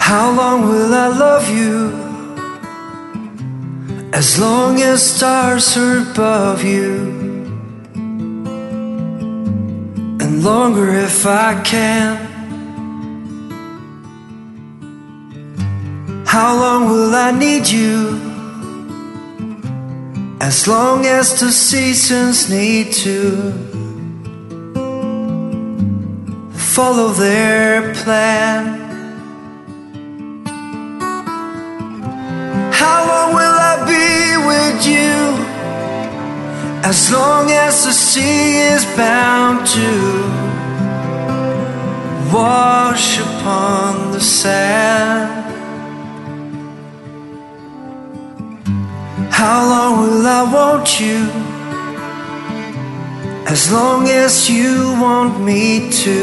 How long will I love you? As long as stars are above you, and longer if I can. How long will I need you? As long as the seasons need to follow their plan. How long will I be with you? As long as the sea is bound to wash upon the sand. How long will I want you? As long as you want me to,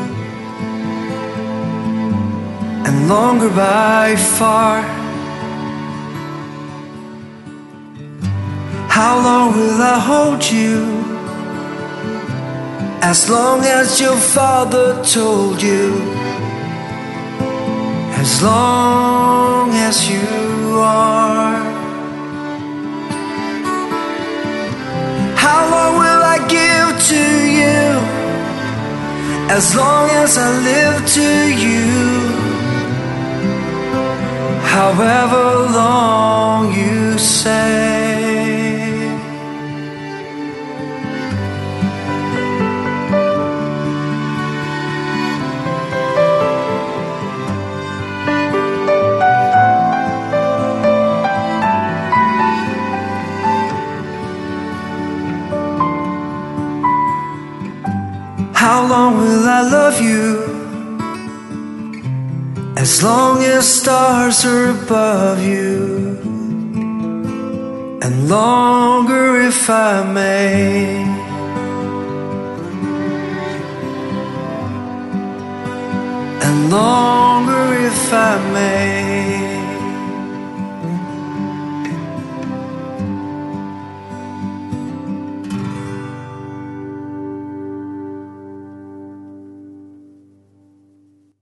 and longer by far. How long will I hold you? As long as your father told you. As long as you are. How long will I give to you? As long as I live to you. However long you say. How long will I love you? As long as stars are above you, and longer if I may. And longer if I may.